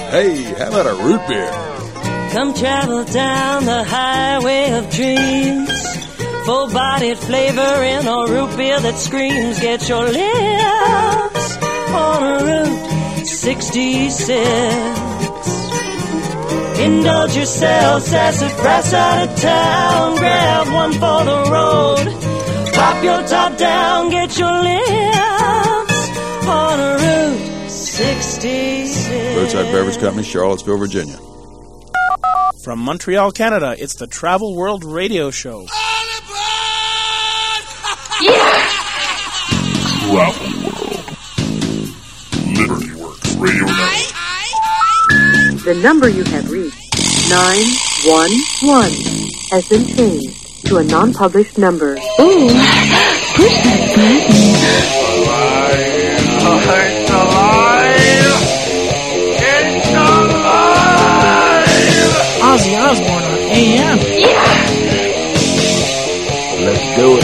Hey, how about a root beer? Come travel down the highway of dreams. Full-bodied flavor in a root beer that screams. Get your lips on a Route 66. Indulge yourself, sassafras out of town. Grab one for the road. Pop your top down, get your lips on a Route 66. Roadside Beverage Company, Charlottesville, Virginia. From Montreal, Canada, it's the Travel World Radio Show. Travel World. Liberty Works Radio Network. The number you have reached, 911, has been changed to a non-published number. Ooh, push that button. It's alive! It's alive! Ozzy Osbourne on AM. Yeah! Let's do it.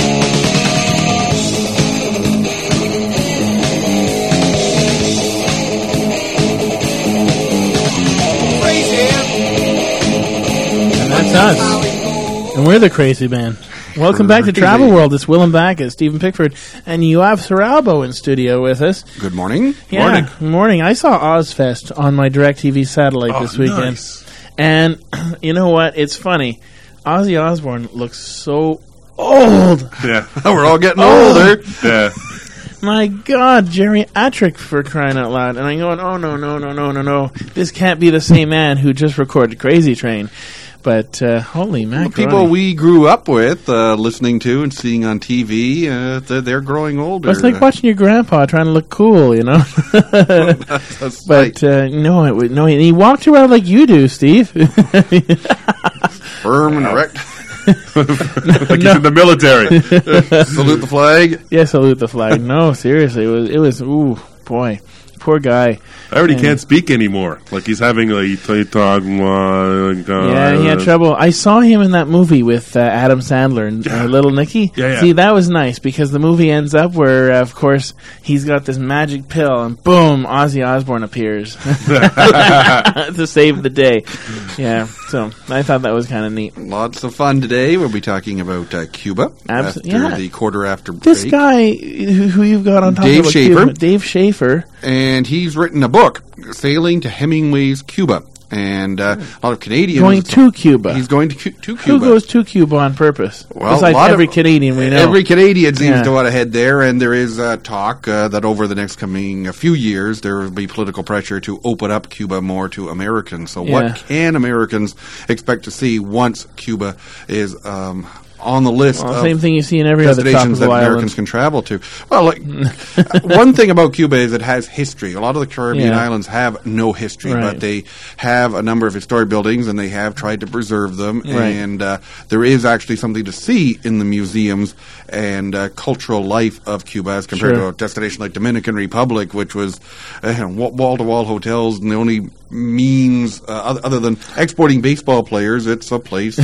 That's us. And we're the crazy band. Welcome back to Travel World. It's Willem Backus, Stephen Pickford, and Yoav Saralbo in studio with us. Good morning. Yeah, morning. I saw Ozfest on my DirecTV satellite this weekend. Nice. And you know what? It's funny. Ozzy Osbourne looks so old. Yeah. We're all getting older. Yeah. My God, geriatric for crying out loud. And I'm going, oh, no. This can't be the same man who just recorded Crazy Train. But holy macaroni. People we grew up with, listening to and seeing on TV, they're growing older. It's like watching your grandpa trying to look cool, you know. But no, he walked around like you do, Steve. Firm and erect. Like he's in the military. Salute the flag. Yeah, salute the flag. No, seriously, it was. Ooh, boy, poor guy. I already can't speak anymore. Like he's having like he had trouble. I saw him in that movie with Adam Sandler and Little Nicky. Yeah. See, that was nice because the movie ends up where, of course, he's got this magic pill and boom, Ozzy Osbourne appears to save the day. Yeah, so I thought that was kind of neat. Lots of fun today. We'll be talking about Cuba after the quarter after break. This guy who you've got on top Dave of Schaefer. Cuba, Dave Schaefer. And he's written a book, Sailing to Hemingway's Cuba. And a lot of Canadians... Going to Cuba. He's going to Cuba. Who goes to Cuba on purpose? Well, besides every Canadian we know. Every Canadian seems to want to head there, and there is talk that over the next coming few years, there will be political pressure to open up Cuba more to Americans. So what can Americans expect to see once Cuba is... on the list of same thing you see in every other destinations that island. Americans can travel to. Well, like one thing about Cuba is it has history. A lot of the Caribbean islands have no history, but they have a number of historic buildings, and they have tried to preserve them. Right. And there is actually something to see in the museums and cultural life of Cuba as compared to a destination like Dominican Republic, which was wall-to-wall hotels, and the only means other than exporting baseball players, it's a place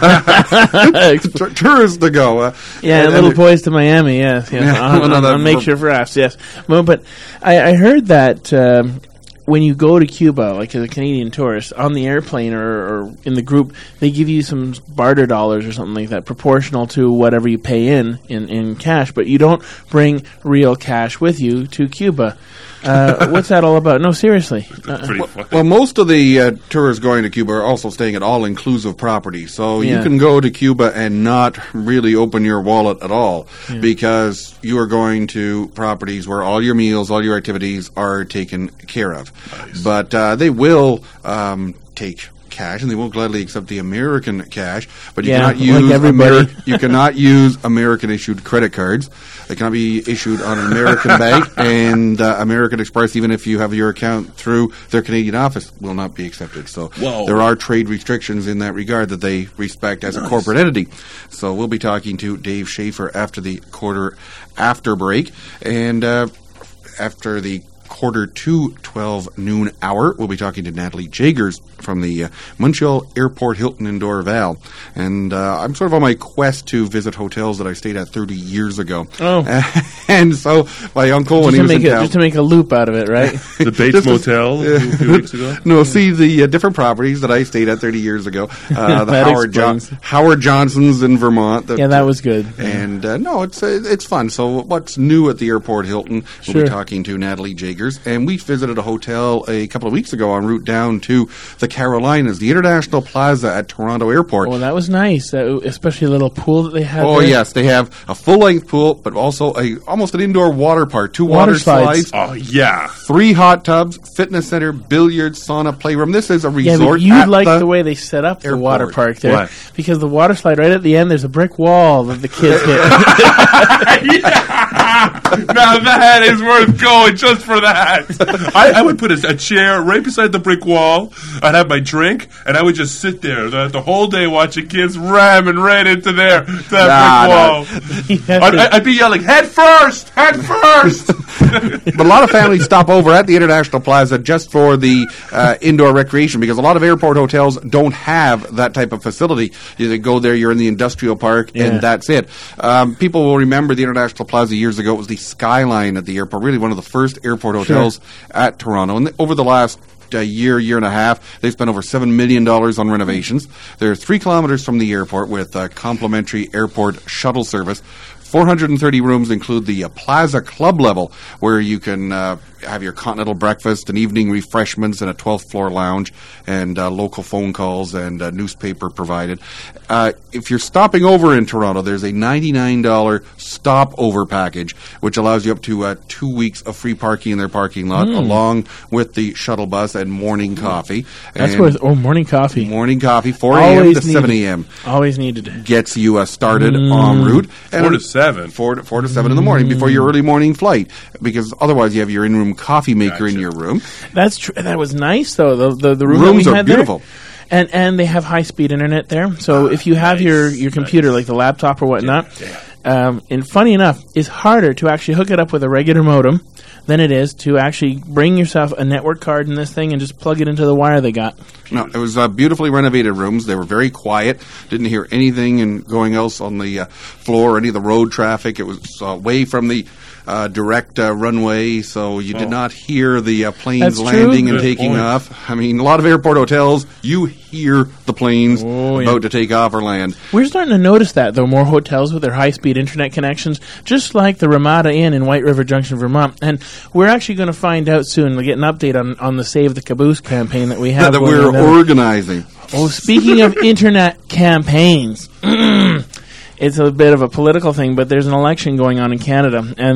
for tourists to go. Little boys to Miami, yes. On Make Sure for Us, yes. Well, but I heard that when you go to Cuba, like as a Canadian tourist, on the airplane or in the group, they give you some barter dollars or something like that, proportional to whatever you pay in cash, but you don't bring real cash with you to Cuba. What's that all about? No, seriously. Well, most of the tourists going to Cuba are also staying at all-inclusive property, so you can go to Cuba and not really open your wallet at all because you are going to properties where all your meals, all your activities are taken care of. Nice. But they will take cash, and they will gladly accept the American cash, but you cannot use you cannot use American-issued credit cards. They cannot be issued on an American bank, and American Express, even if you have your account through their Canadian office, will not be accepted. So there are trade restrictions in that regard that they respect as a corporate entity. So we'll be talking to Dave Schaefer after the quarter after break, and after the 12:15 noon hour. We'll be talking to Natalie Jagers from the Montreal Airport Hilton in Dorval. And I'm sort of on my quest to visit hotels that I stayed at 30 years ago. Oh. And so my uncle, when he was in town... Just to make a loop out of it, right? The Bates Motel a few weeks ago? No, see the different properties that I stayed at 30 years ago. The Howard Johnson's in Vermont. That was good. And no, it's fun. So what's new at the Airport Hilton? We'll be talking to Natalie Jagers. And we visited a hotel a couple of weeks ago en route down to the Carolinas, the International Plaza at Toronto Airport. Oh, that was nice, especially the little pool that they have. Oh, there. yes. They have a full-length pool, but also almost an indoor water park. 2 water slides. Oh, yeah. 3 hot tubs, fitness center, billiards, sauna, playroom. This is a resort. Yeah, but you'd like the way they set up the water park there. What? Because the water slide right at the end, there's a brick wall that the kids hit. Now that is worth going just for that. I would put a chair right beside the brick wall. I'd have my drink, and I would just sit there the whole day watching kids ramming right into that brick wall. I'd be yelling, head first! Head first! But a lot of families stop over at the International Plaza just for the indoor recreation, because a lot of airport hotels don't have that type of facility. You go there, you're in the industrial park, and that's it. People will remember the International Plaza years ago. It was the Skyline at the airport, really one of the first airport hotels at Toronto. And over the last year and a half, they've spent over $7 million on renovations. They're 3 kilometers from the airport with complimentary airport shuttle service. 430 rooms include the Plaza Club level, where you can have your continental breakfast and evening refreshments in a 12th floor lounge, and local phone calls and newspaper provided. If you're stopping over in Toronto, there's a $99 stopover package, which allows you up to 2 weeks of free parking in their parking lot, along with the shuttle bus and morning coffee. That's worth morning coffee. Morning coffee, 4 a.m. to 7 a.m. Always needed it. Gets you started en route. 4 to 7. 4 to 7 in the morning before your early morning flight, because otherwise you have your in-room coffee maker in your room. That's true. That was nice, though. The rooms are beautiful. There. And they have high-speed internet there. So if you have your computer, like the laptop or whatnot, and funny enough, it's harder to actually hook it up with a regular modem than it is to actually bring yourself a network card in this thing and just plug it into the wire they got. No, it was beautifully renovated rooms. They were very quiet. Didn't hear anything going else on the floor or any of the road traffic. It was away from the direct runway, so you did not hear the planes landing and taking off. I mean, a lot of airport hotels, you hear the planes about to take off or land. We're starting to notice that, though, more hotels with their high-speed internet connections, just like the Ramada Inn in White River Junction, Vermont. And we're actually going to find out soon. We'll get an update on the Save the Caboose campaign that we have. That we're organizing. Oh, speaking of internet campaigns, it's a bit of a political thing, but there's an election going on in Canada, and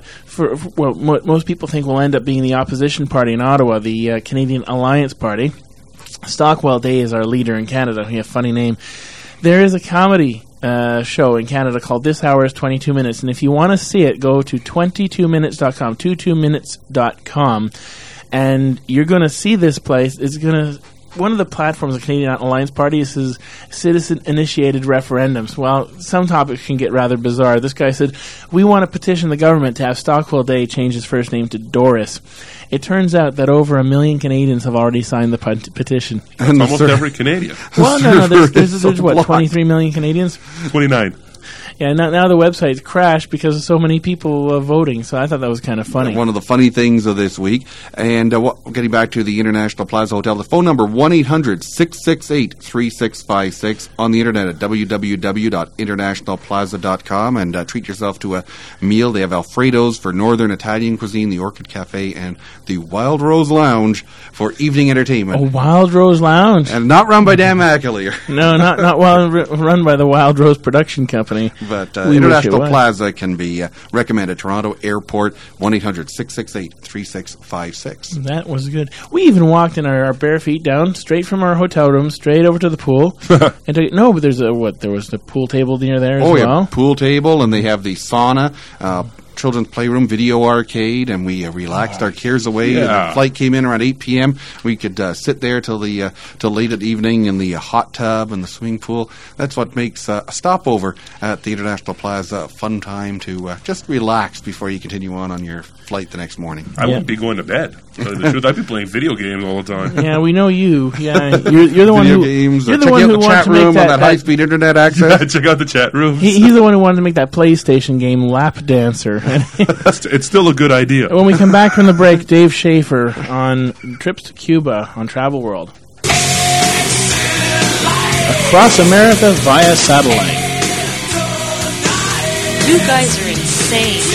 most people think will end up being the opposition party in Ottawa, the Canadian Alliance Party. Stockwell Day is our leader in Canada. He has a funny name. There is a comedy show in Canada called This Hour is 22 Minutes, and if you want to see it, go to 22minutes.com, 22minutes.com, and you're going to see this place. It's going to... One of the platforms of the Canadian Alliance Party is citizen-initiated referendums. Well, some topics can get rather bizarre. This guy said, we want to petition the government to have Stockwell Day change his first name to Doris. It turns out that over 1 million Canadians have already signed the petition. That's almost every Canadian. Well, no, there's what, 23 million Canadians? 29. Yeah, now the website's crashed because of so many people voting, so I thought that was kind of funny. One of the funny things of this week. And getting back to the International Plaza Hotel, the phone number 1-800-668-3656, on the internet at www.internationalplaza.com, and treat yourself to a meal. They have Alfredo's for Northern Italian cuisine, the Orchid Cafe, and the Wild Rose Lounge for evening entertainment. Oh, Wild Rose Lounge. And not run by Dan McAleer. No, not run by the Wild Rose Production Company. But International Plaza can be recommended. Toronto Airport, 1-800-668-3656. That was good. We even walked in our bare feet down, straight from our hotel room, straight over to the pool. But there's there was the pool table near there as well? Yeah, pool table, and they have the sauna, children's playroom video arcade, and we relaxed our cares away. The flight came in around 8 p.m. We could sit there till late at evening in the hot tub and the swimming pool. That's what makes a stopover at the International Plaza a fun time to just relax before you continue on your flight the next morning. I wouldn't be going to bed. To tell you the truth, I'd be playing video games all the time. Yeah, we know you. Yeah, you're the one video who games. You're the check one out who the wants chat to make room that, on that high-speed internet access. Check out the chat room. He's the one who wanted to make that PlayStation game Lap Dancer. It's still a good idea. When we come back from the break, Dave Schaefer on trips to Cuba on Travel World. Across America via satellite. You guys are insane.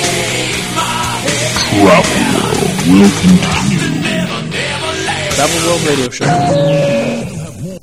Travel World Radio Show.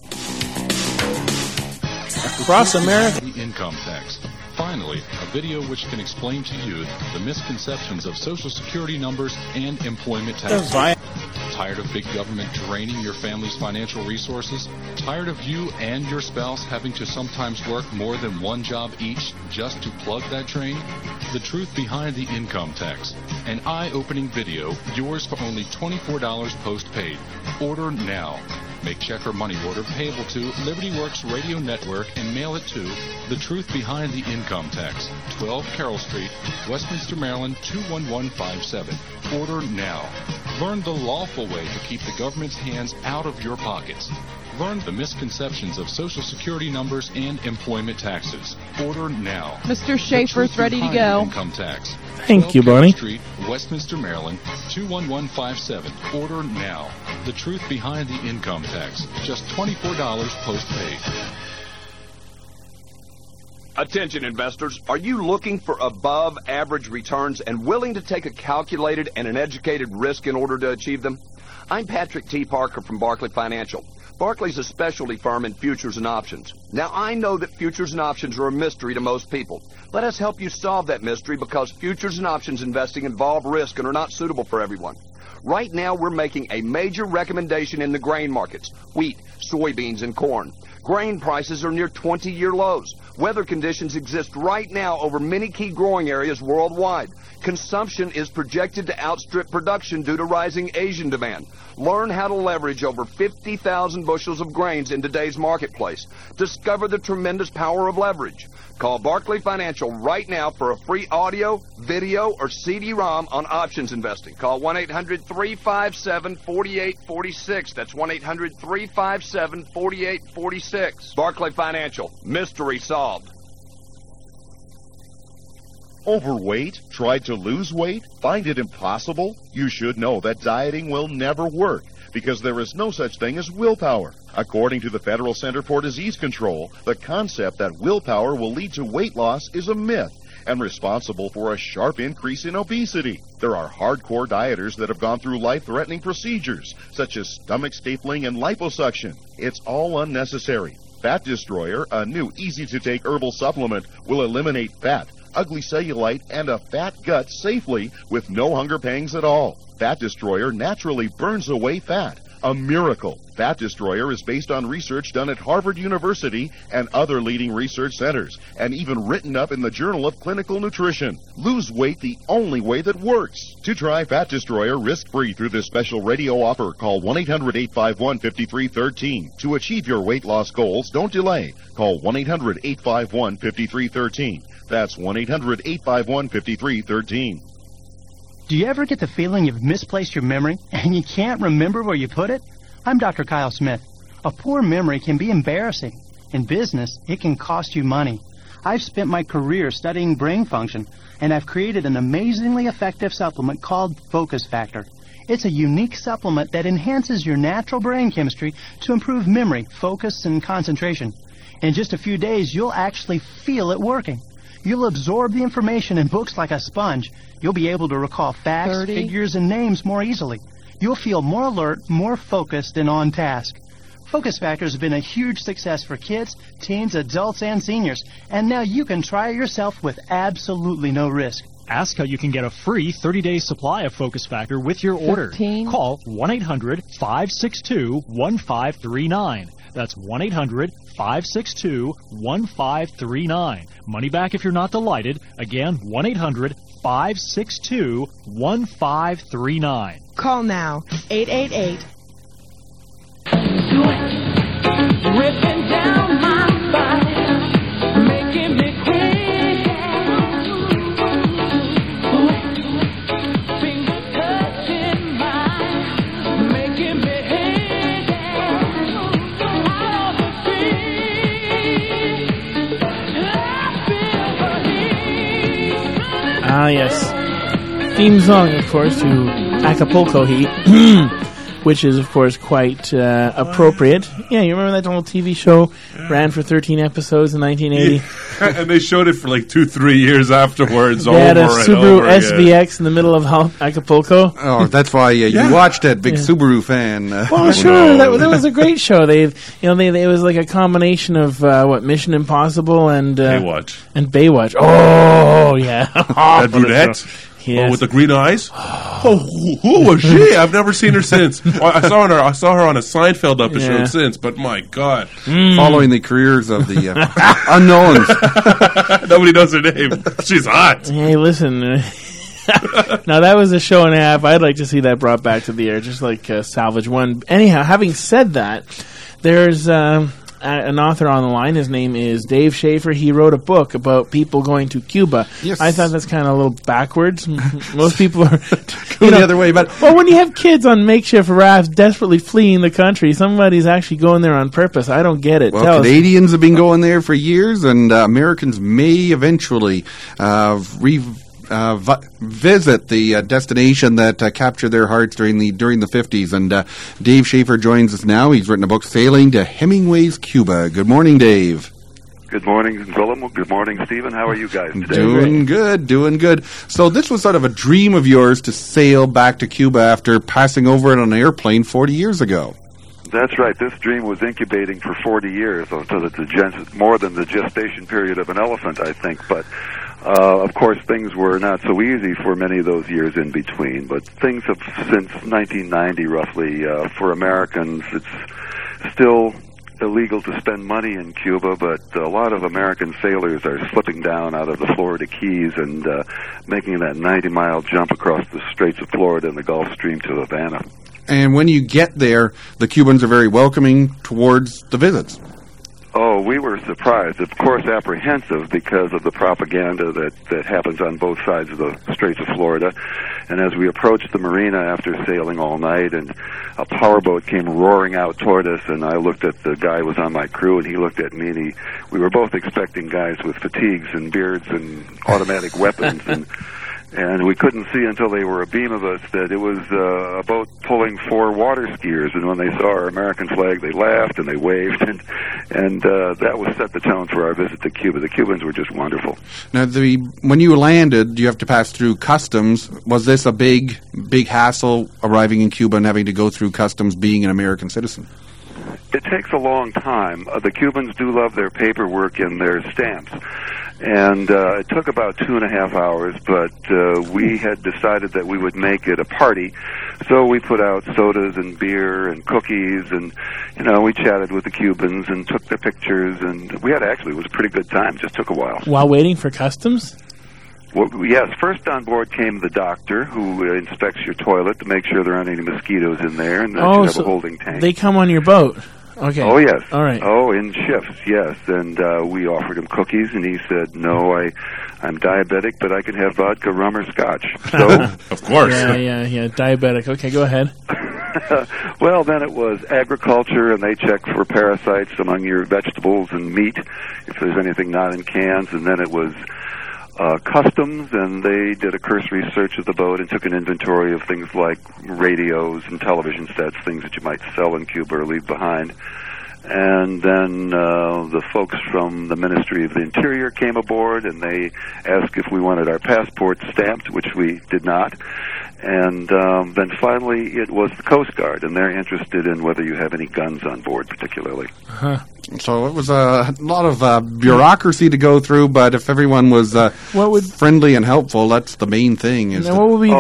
Across America. The income tax. Finally, a video which can explain to you the misconceptions of Social Security numbers and employment taxes. Tired of big government draining your family's financial resources? Tired of you and your spouse having to sometimes work more than one job each just to plug that drain? The truth behind the income tax. An eye-opening video, yours for only $24 post-paid. Order now. Make check or money order payable to Liberty Works Radio Network and mail it to The Truth Behind the Income Tax, 12 Carroll Street, Westminster, Maryland, 21157. Order now. Learn the lawful way to keep the government's hands out of your pockets. Learn the misconceptions of Social Security numbers and employment taxes. Order now. Mr. Schaefer's ready to go. Income tax. Thank you, Bonnie. Street, Westminster, Maryland, 21157. Order now. The Truth Behind the Income Tax. Just $24 post-paid. Attention investors, are you looking for above average returns and willing to take a calculated and an educated risk in order to achieve them? I'm Patrick T. Parker from Barclay Financial. Barclay's a specialty firm in futures and options. Now, I know that futures and options are a mystery to most people. Let us help you solve that mystery because futures and options investing involve risk and are not suitable for everyone. Right now, we're making a major recommendation in the grain markets: wheat, soybeans, and corn. Grain prices are near 20-year lows. Weather conditions exist right now over many key growing areas worldwide. Consumption is projected to outstrip production due to rising Asian demand. Learn how to leverage over 50,000 bushels of grains in today's marketplace. Discover the tremendous power of leverage. Call Barclay Financial right now for a free audio, video, or CD-ROM on options investing. Call 1-800-357-4846. That's 1-800-357-4846. Barclay Financial. Mystery solved. Overweight? Tried to lose weight? Find it impossible? You should know that dieting will never work because there is no such thing as willpower. According to the Federal Center for Disease Control, the concept that willpower will lead to weight loss is a myth and responsible for a sharp increase in obesity. There are hardcore dieters that have gone through life-threatening procedures, such as stomach stapling and liposuction. It's all unnecessary. Fat Destroyer, a new easy-to-take herbal supplement, will eliminate fat, ugly cellulite, and a fat gut safely with no hunger pangs at all. Fat Destroyer naturally burns away fat. A miracle. Fat Destroyer is based on research done at Harvard University and other leading research centers, and even written up in the Journal of Clinical Nutrition. Lose weight the only way that works. To try Fat Destroyer risk-free through this special radio offer, call 1-800-851-5313. To achieve your weight loss goals, don't delay. Call 1-800-851-5313. That's 1-800-851-5313. Do you ever get the feeling you've misplaced your memory and you can't remember where you put it? I'm Dr. Kyle Smith. A poor memory can be embarrassing. In business, it can cost you money. I've spent my career studying brain function, and I've created an amazingly effective supplement called Focus Factor. It's a unique supplement that enhances your natural brain chemistry to improve memory, focus, and concentration. In just a few days, you'll actually feel it working. You'll absorb the information in books like a sponge. You'll be able to recall facts, figures, and names more easily. You'll feel more alert, more focused, and on task. Focus Factor has been a huge success for kids, teens, adults, and seniors, and now you can try it yourself with absolutely no risk. Ask how you can get a free 30-day supply of Focus Factor with your order. Call 1-800-562-1539. That's 1-800-562-1539. Money back if you're not delighted. Again, 1-800-562-1539. 562-1539. Call now, 888. Ripping down my spine, making me crazy. Fingers touching mine, making me hazy. Out on the street, I feel the heat. Ah, yes. Theme song, of course, to Acapulco Heat. Which is, of course, quite appropriate. Yeah, you remember that little TV show? Ran for 13 episodes in 1980. Yeah. And they showed it for like 2-3 years afterwards. They had a Subaru SVX in the middle of Acapulco. Oh, that's why you watched that, big Subaru fan. Well, sure, that was a great show. It was like a combination of Mission Impossible and Baywatch. And Baywatch. Oh, yeah. That brunette. Yes. Oh, with the green eyes? Oh, who was she? I've never seen her since. I saw her on a Seinfeld episode since, but my God. Following the careers of the unknowns. Nobody knows her name. She's hot. Hey, listen. Now, that was a show and a half. I'd like to see that brought back to the air, just like Salvage One. Anyhow, having said that, there's an author on the line. His name is Dave Schaefer. He wrote a book about people going to Cuba. Yes. I thought that's kind of a little backwards. Most people are going the other way. But well, when you have kids on makeshift rafts desperately fleeing the country, somebody's actually going there on purpose. I don't get it. Well, Canadians have been going there for years, and Americans may eventually visit the destination that captured their hearts during the 50s. And Dave Schaefer joins us now. He's written a book, Sailing to Hemingway's Cuba. Good morning, Dave. Good morning, Willem. Good morning, Stephen. How are you guys today? Doing good. So this was sort of a dream of yours to sail back to Cuba after passing over it on an airplane 40 years ago. That's right. This dream was incubating for 40 years, so it's more than the gestation period of an elephant, I think. But of course, things were not so easy for many of those years in between. But things have, since 1990, roughly, for Americans, it's still illegal to spend money in Cuba, but a lot of American sailors are slipping down out of the Florida Keys and making that 90-mile jump across the Straits of Florida and the Gulf Stream to Havana. And when you get there, the Cubans are very welcoming towards the visits. Oh, we were surprised. Of course, apprehensive because of the propaganda that happens on both sides of the Straits of Florida. And as we approached the marina after sailing all night, and a powerboat came roaring out toward us, and I looked at the guy who was on my crew, and he looked at me, and we were both expecting guys with fatigues and beards and automatic weapons, and we couldn't see until they were a beam of us that it was a boat pulling 4 water skiers. And when they saw our American flag, they laughed and they waved, and that was set the tone for our visit to Cuba. The Cubans were just wonderful. Now, when you landed, you have to pass through customs. Was this a big hassle arriving in Cuba and having to go through customs being an American citizen? It takes a long time. The Cubans do love their paperwork and their stamps. And it took about 2.5 hours, but we had decided that we would make it a party. So we put out sodas and beer and cookies, and, we chatted with the Cubans and took their pictures, and it was a pretty good time. It just took a while. While waiting for customs? Well, yes, first on board came the doctor who inspects your toilet to make sure there aren't any mosquitoes in there, and then you have a holding tank. They come on your boat? Okay. Oh, yes. All right. Oh, in shifts, yes. And we offered him cookies, and he said, no, I'm diabetic, but I can have vodka, rum, or scotch. So, of course. Yeah, diabetic. Okay, go ahead. Well, then it was agriculture, and they check for parasites among your vegetables and meat, if there's anything not in cans. And then it was customs, and they did a cursory search of the boat and took an inventory of things like radios and television sets, things that you might sell in Cuba or leave behind. And then the folks from the Ministry of the Interior came aboard, and they asked if we wanted our passports stamped, which we did not. And then finally it was the Coast Guard, and they're interested in whether you have any guns on board particularly. Uh-huh. So it was a lot of bureaucracy to go through, but if everyone was friendly and helpful, that's the main thing. Yes.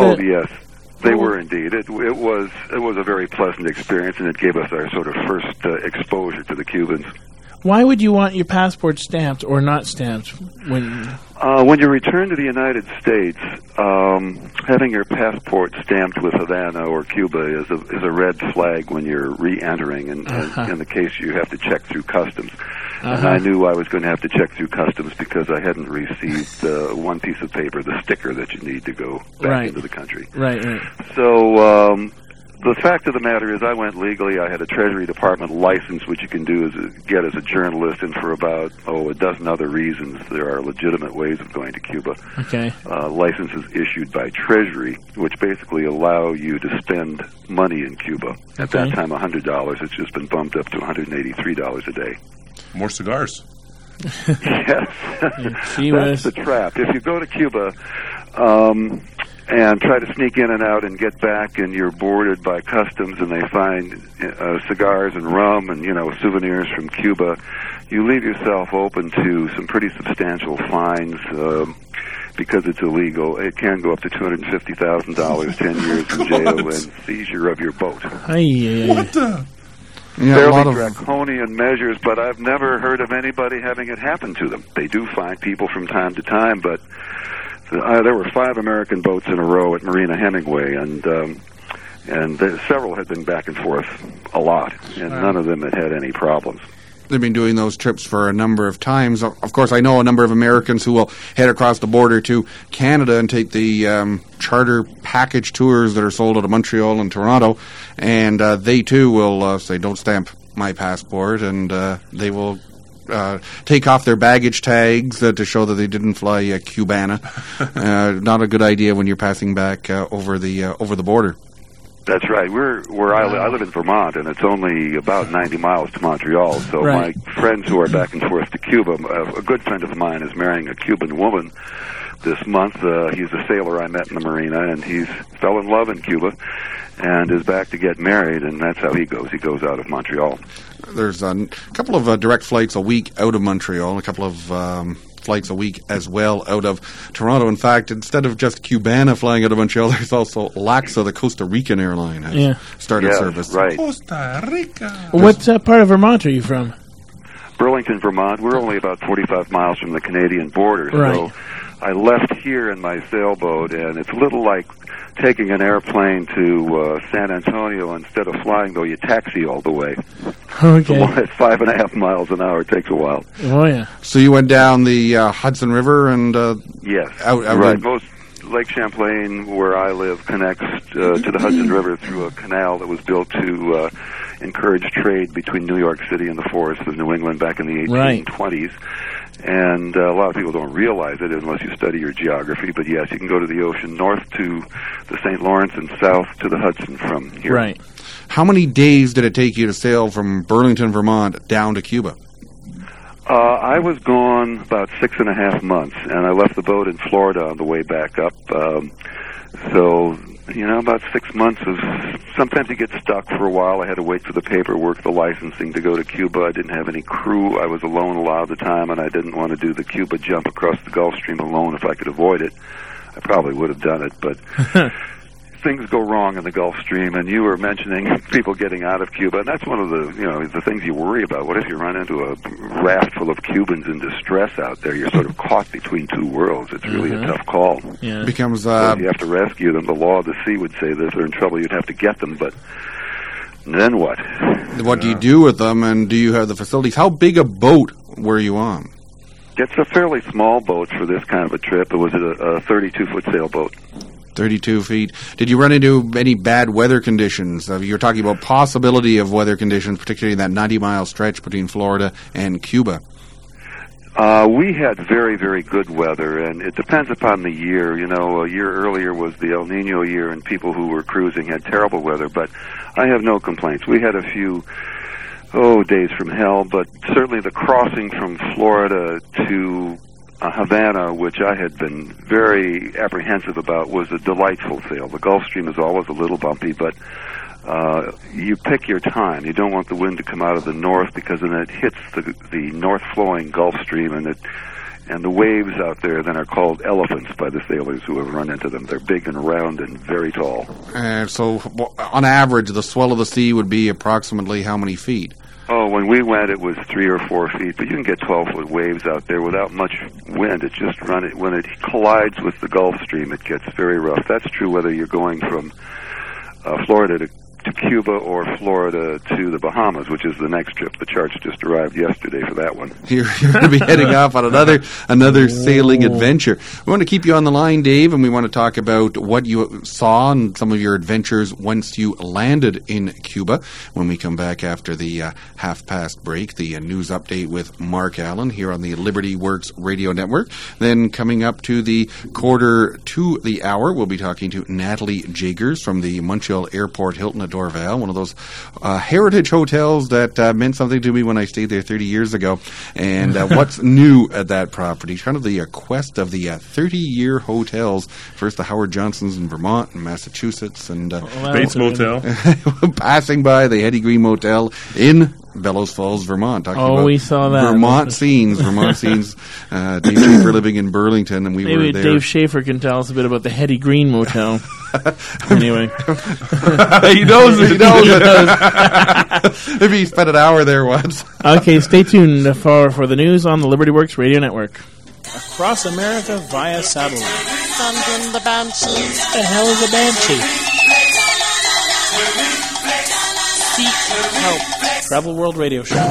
They were indeed. It was a very pleasant experience, and it gave us our sort of first exposure to the Cubans. Why would you want your passport stamped or not stamped when you return to the United States, having your passport stamped with Havana or Cuba is a red flag when you're re-entering, and in the case you have to check through customs. And I knew I was going to have to check through customs because I hadn't received one piece of paper, the sticker that you need to go back into the country. Right. So the fact of the matter is I went legally. I had a Treasury Department license, which you can get as a journalist, and for about, a dozen other reasons, there are legitimate ways of going to Cuba. Okay. Licenses issued by Treasury, which basically allow you to spend money in Cuba. At that time, $100. It's just been bumped up to $183 a day. More cigars. Yes. That's the trap. If you go to Cuba and try to sneak in and out and get back, and you're boarded by customs and they find cigars and rum and, souvenirs from Cuba, you leave yourself open to some pretty substantial fines because it's illegal. It can go up to $250,000, 10 years in jail, and seizure of your boat. What the? Fairly draconian measures, but I've never heard of anybody having it happen to them. They do find people from time to time, but there were 5 American boats in a row at Marina Hemingway, and several had been back and forth a lot, and none of them had any problems. They've been doing those trips for a number of times. Of course, I know a number of Americans who will head across the border to Canada and take the charter package tours that are sold out of Montreal and Toronto, and they too will say, don't stamp my passport, and they will take off their baggage tags to show that they didn't fly Cubana. Not a good idea when you're passing back over the border. That's right. I live in Vermont, and it's only about 90 miles to Montreal. So my friends who are back and forth to Cuba, a good friend of mine is marrying a Cuban woman this month. He's a sailor I met in the marina, and he fell in love in Cuba and is back to get married, and that's how he goes. He goes out of Montreal. There's a couple of direct flights a week out of Montreal, a couple of flights a week as well out of Toronto. In fact, instead of just Cubana flying out of Montreal, there's also LAXA, the Costa Rican airline, has started service. Right. Costa Rica. What part of Vermont are you from? Burlington, Vermont. We're only about 45 miles from the Canadian border, so I left here in my sailboat, and it's a little like taking an airplane to San Antonio. Instead of flying, though, you taxi all the way. Okay. So at 5.5 miles an hour, it takes a while. Oh, yeah. So you went down the Hudson River and... yes, out right. Most Lake Champlain, where I live, connects to the Hudson River through a canal that was built to encourage trade between New York City and the forests of New England back in the 1820s. And a lot of people don't realize it unless you study your geography. But yes, you can go to the ocean, north to the St. Lawrence and south to the Hudson from here. Right. How many days did it take you to sail from Burlington, Vermont, down to Cuba? I was gone about 6.5 months, and I left the boat in Florida on the way back up. So, about 6 months of... Sometimes you get stuck for a while. I had to wait for the paperwork, the licensing to go to Cuba. I didn't have any crew. I was alone a lot of the time, and I didn't want to do the Cuba jump across the Gulf Stream alone if I could avoid it. I probably would have done it, but... things go wrong in the Gulf Stream, and you were mentioning people getting out of Cuba, and that's one of the things you worry about. What if you run into a raft full of Cubans in distress out there? You're sort of caught between two worlds. It's really a tough call. Yeah. Becomes so you have to rescue them. The law of the sea would say that if they're in trouble, you'd have to get them, but then what? What do you do with them, and do you have the facilities? How big a boat were you on? It's a fairly small boat for this kind of a trip. It was a 32-foot sailboat. 32 feet. Did you run into any bad weather conditions? You're talking about possibility of weather conditions, particularly in that 90-mile stretch between Florida and Cuba. We had very, very good weather, and it depends upon the year. A year earlier was the El Nino year, and people who were cruising had terrible weather, but I have no complaints. We had a few, days from hell, but certainly the crossing from Florida to Havana, which I had been very apprehensive about, was a delightful sail. The Gulf Stream is always a little bumpy, but you pick your time. You don't want the wind to come out of the north, because then it hits the north-flowing Gulf Stream, and the waves out there then are called elephants by the sailors who have run into them. They're big and round and very tall. So on average, the swell of the sea would be approximately how many feet? Oh, when we went, it was 3 or 4 feet, but you can get 12-foot waves out there without much wind. It just when it collides with the Gulf Stream, it gets very rough. That's true whether you're going from Florida to Cuba or Florida to the Bahamas, which is the next trip. The charts just arrived yesterday for that one. You're going to be heading off on another sailing adventure. We want to keep you on the line, Dave, and we want to talk about what you saw and some of your adventures once you landed in Cuba. When we come back after the half-past break, the news update with Mark Allen here on the Liberty Works Radio Network. Then coming up to the quarter to the hour, we'll be talking to Natalie Jagers from the Montreal Airport Hilton at Dorval, one of those heritage hotels that meant something to me when I stayed there 30 years ago. And what's new at that property? Kind of the quest of the 30-year hotels. First the Howard Johnsons in Vermont and Massachusetts. And Bates Motel. Passing by the Hetty Green Motel in Bellows Falls, Vermont. Talking about we saw that. Vermont scenes. Dave Schaefer living in Burlington, and Maybe were there. Dave Schaefer can tell us a bit about the Hetty Green Motel. Anyway. He knows it. Maybe he spent an hour there once. Okay, stay tuned for the news on the Liberty Works Radio Network. Across America via satellite. Something the Banshee. What the hell is a banshee? Seek help. Travel World Radio Show.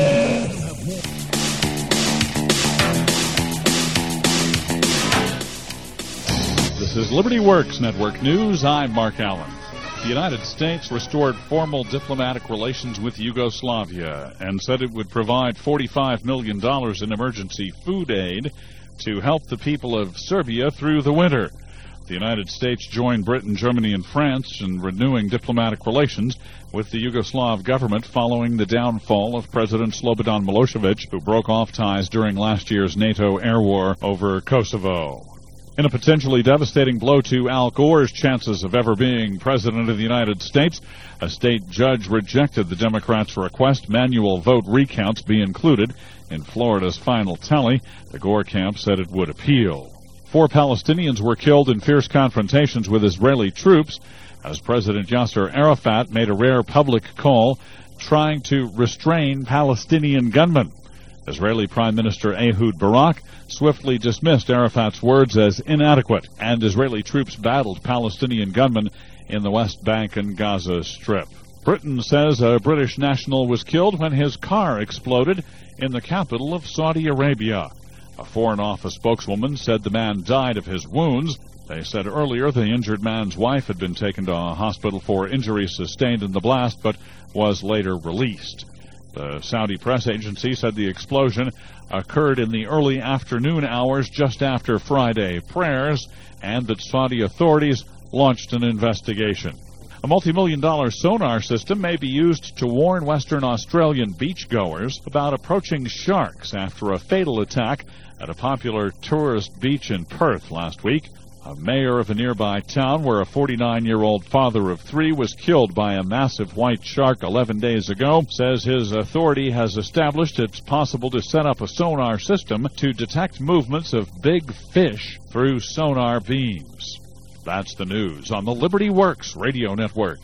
This is Liberty Works Network News. I'm Mark Allen. The United States restored formal diplomatic relations with Yugoslavia and said it would provide $45 million in emergency food aid to help the people of Serbia through the winter. The United States joined Britain, Germany, and France in renewing diplomatic relations with the Yugoslav government following the downfall of President Slobodan Milosevic, who broke off ties during last year's NATO air war over Kosovo. In a potentially devastating blow to Al Gore's chances of ever being president of the United States, a state judge rejected the Democrats' request manual vote recounts be included in Florida's final tally. The Gore camp said it would appeal. 4 Palestinians were killed in fierce confrontations with Israeli troops as President Yasser Arafat made a rare public call trying to restrain Palestinian gunmen. Israeli Prime Minister Ehud Barak swiftly dismissed Arafat's words as inadequate, and Israeli troops battled Palestinian gunmen in the West Bank and Gaza Strip. Britain says a British national was killed when his car exploded in the capital of Saudi Arabia. A Foreign Office spokeswoman said the man died of his wounds. They said earlier the injured man's wife had been taken to a hospital for injuries sustained in the blast, but was later released. The Saudi press agency said the explosion occurred in the early afternoon hours just after Friday prayers, and that Saudi authorities launched an investigation. A multi-million-dollar sonar system may be used to warn Western Australian beachgoers about approaching sharks after a fatal attack at a popular tourist beach in Perth last week. A mayor of a nearby town where a 49-year-old father of 3 was killed by a massive white shark 11 days ago says his authority has established it's possible to set up a sonar system to detect movements of big fish through sonar beams. That's the news on the Liberty Works Radio Network.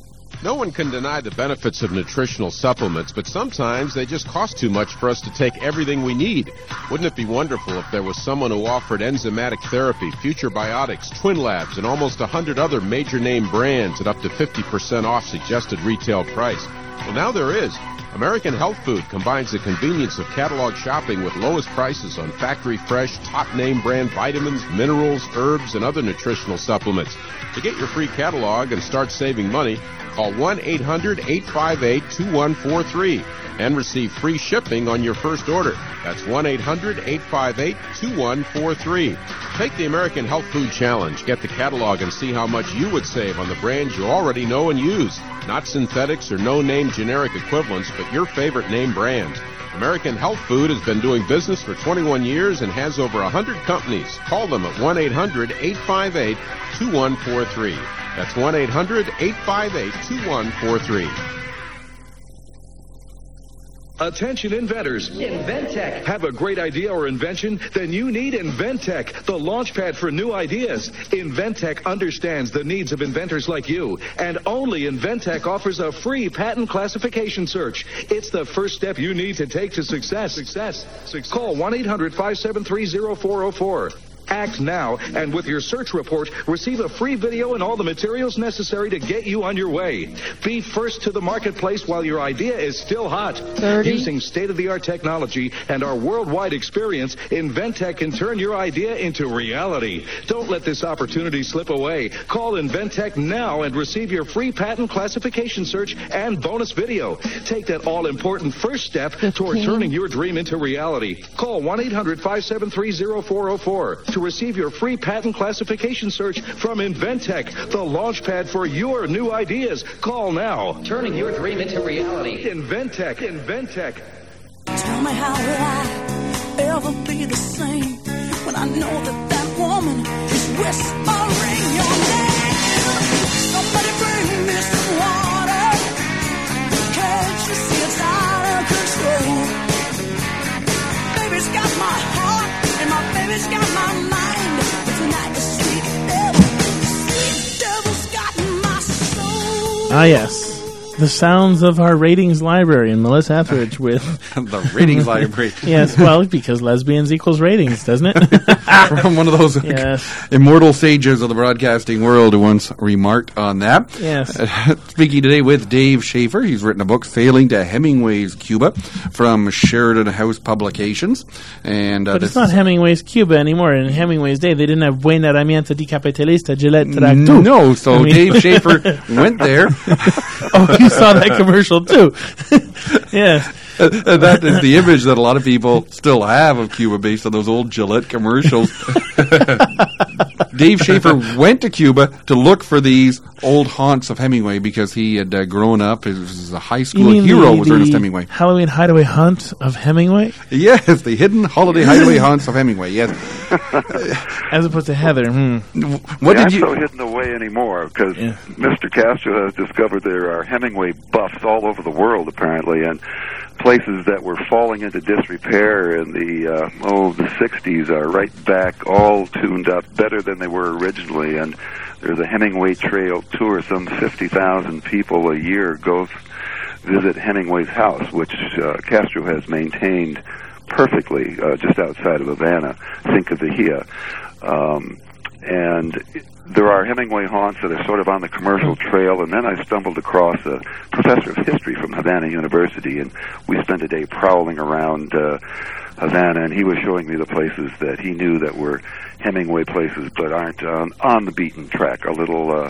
No one can deny the benefits of nutritional supplements, but sometimes they just cost too much for us to take everything we need. Wouldn't it be wonderful if there was someone who offered enzymatic therapy, Future Biotics, Twin Labs, and almost 100 other major name brands at up to 50% off suggested retail price? Well, now there is. American Health Food combines the convenience of catalog shopping with lowest prices on factory fresh, top name brand vitamins, minerals, herbs, and other nutritional supplements. To get your free catalog and start saving money, call 1-800-858-2143 and receive free shipping on your first order. That's 1-800-858-2143. Take the American Health Food Challenge. Get the catalog and see how much you would save on the brands you already know and use. Not synthetics or no-name generic equivalents, but your favorite name brands. American Health Food has been doing business for 21 years and has over 100 companies. Call them at 1-800-858-2143. That's 1-800-858-2143. Attention inventors. Inventec. Have a great idea or invention? Then you need Inventec, the launchpad for new ideas. Inventec understands the needs of inventors like you, and only Inventec offers a free patent classification search. It's the first step you need to take to success. Call 1-800-573-0404. Act now, and with your search report, receive a free video and all the materials necessary to get you on your way. Be first to the marketplace while your idea is still hot. 30. Using state-of-the-art technology and our worldwide experience, Inventec can turn your idea into reality. Don't let this opportunity slip away. Call Inventec now and receive your free patent classification search and bonus video. Take that all-important first step toward turning your dream into reality. Call 1-800-573-0404 to receive your free patent classification search from Inventec, the launchpad for your new ideas. Call now. Turning your dream into reality. Inventec. Tell me how will I ever be the same when I know that woman is whispering your name. Somebody bring me some water. Can't you see it's out of control? Baby's got my heart and my baby's got my mind. But tonight the sweet devil's got my soul. Ah, yes. The sounds of our ratings librarian, Melissa Etheridge, with the ratings library. Yes, well, because lesbians equals ratings, doesn't it? From one of those immortal sages of the broadcasting world who once remarked on that. Yes. Speaking today with Dave Schaefer. He's written a book, Sailing to Hemingway's Cuba, from Sheridan House Publications. But it's not Hemingway's Cuba anymore. In Hemingway's day, they didn't have Buena Herramienta de Capitalista, Gillette Tractu. No, so Dave Schaefer went there. Oh, you saw that commercial too. Yes. That is the image that a lot of people still have of Cuba based on those old Gillette commercials. Dave Schaefer went to Cuba to look for these old haunts of Hemingway because he had grown up. His high school hero was Ernest Hemingway. Halloween hideaway hunt of Hemingway? Yes, the hidden holiday hideaway haunts of Hemingway, yes. As opposed to Heather. Not so hidden away anymore because Mr. Castro has discovered there are Hemingway buffs all over the world, apparently, and places that were falling into disrepair in the 60s are right back, all tuned up, better than they were originally. And there's a Hemingway Trail tour. Some 50,000 people a year go visit Hemingway's house, which Castro has maintained perfectly just outside of Havana, Cinco Vigía. And there are Hemingway haunts that are sort of on the commercial trail, and then I stumbled across a professor of history from Havana University, and we spent a day prowling around Havana, and he was showing me the places that he knew that were Hemingway places but aren't on the beaten track, a little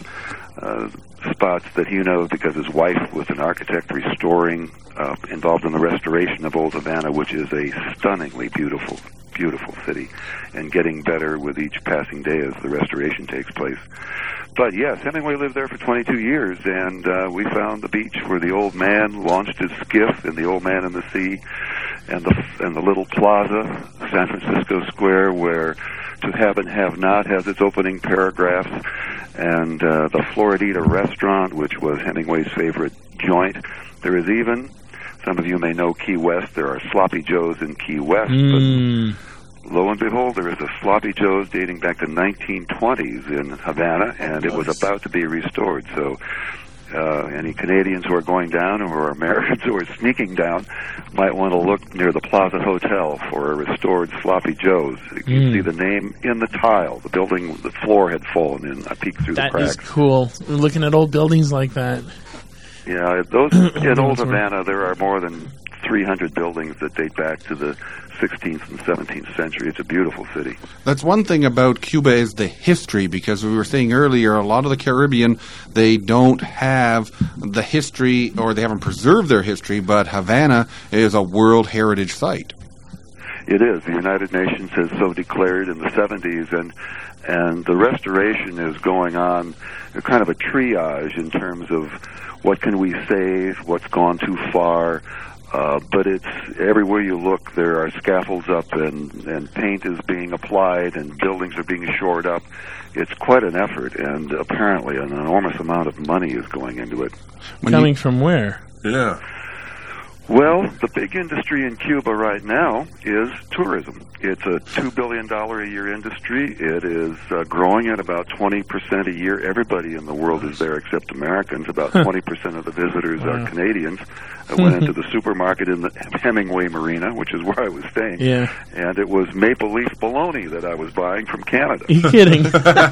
spots that he knows because his wife was an architect involved in the restoration of Old Havana, which is a stunningly beautiful city, and getting better with each passing day as the restoration takes place. But yes, Hemingway lived there for 22 years, and we found the beach where the old man launched his skiff in The Old Man and the Sea, and the little plaza, San Francisco Square, where To Have and Have Not has its opening paragraphs, and the Floridita restaurant, which was Hemingway's favorite joint. There is even, some of you may know Key West, there are Sloppy Joes in Key West, but lo and behold, there is a Sloppy Joe's dating back to 1920s in Havana, and it was about to be restored. So any Canadians who are going down or Americans who are sneaking down might want to look near the Plaza Hotel for a restored Sloppy Joe's. You can see the name in the tile. The building, the floor had fallen in. I peeked through the cracks. That is cool. We're looking at old buildings like that. Yeah, those in Old Havana, there are more than 300 buildings that date back to the 16th and 17th century. It's a beautiful city. That's one thing about Cuba is the history, because we were saying earlier, a lot of the Caribbean, they don't have the history, or they haven't preserved their history, but Havana is a World Heritage Site. It is. The United Nations has so declared in the 70s, and the restoration is going on, kind of a triage in terms of what can we save, what's gone too far. But it's everywhere you look, there are scaffolds up, and paint is being applied, and buildings are being shored up. It's quite an effort, and apparently an enormous amount of money is going into it. Coming from where? Yeah. Well, the big industry in Cuba right now is tourism. It's a $2 billion a year industry. It is growing at about 20% a year. Everybody in the world is there except Americans. About 20% of the visitors are Canadians. I went into the supermarket in the Hemingway Marina, which is where I was staying, and it was Maple Leaf bologna that I was buying from Canada. Are you kidding?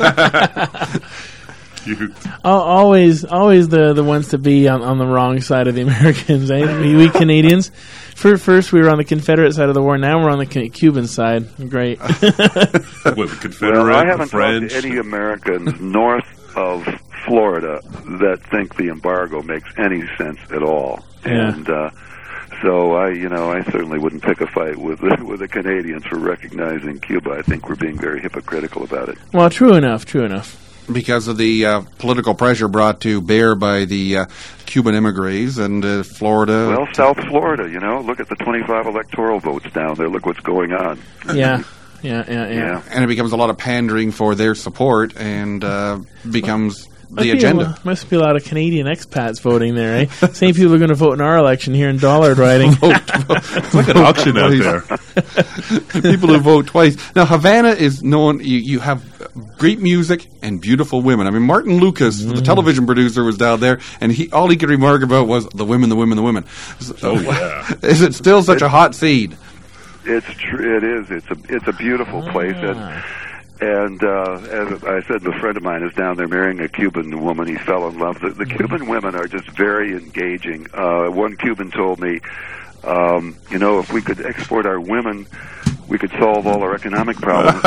Always the ones to be on the wrong side of the Americans, eh? We Canadians. First we were on the Confederate side of the war. Now we're on the Cuban side. Great. The Confederate, well, I haven't French. talked to any Americans north of Florida that think the embargo makes any sense at all. Yeah. And so I certainly wouldn't pick a fight with the Canadians for recognizing Cuba. I think we're being very hypocritical about it. Well, true enough. Because of the political pressure brought to bear by the Cuban immigrants and Florida. Well, South Florida, look at the 25 electoral votes down there. Look what's going on. Yeah. And it becomes a lot of pandering for their support and becomes the agenda. Must be a lot of Canadian expats voting there, eh? Same people are going to vote in our election here in Dollard riding. It's like an auction out there. People who vote twice. Now, Havana is known, you have great music and beautiful women. I mean, Martin Lucas, the television producer, was down there, and all he could remark about was the women. So, is it still such a hot seed? It's true. It is. It's a beautiful place. And as I said, a friend of mine is down there marrying a Cuban woman. He fell in love. The Cuban women are just very engaging. One Cuban told me, if we could export our women, we could solve all our economic problems.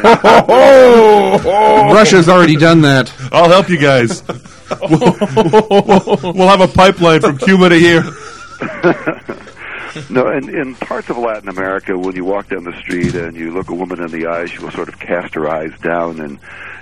Russia's already done that. I'll help you guys. We'll have a pipeline from Cuba to here. No, and in parts of Latin America, when you walk down the street and you look a woman in the eye, she will sort of cast her eyes down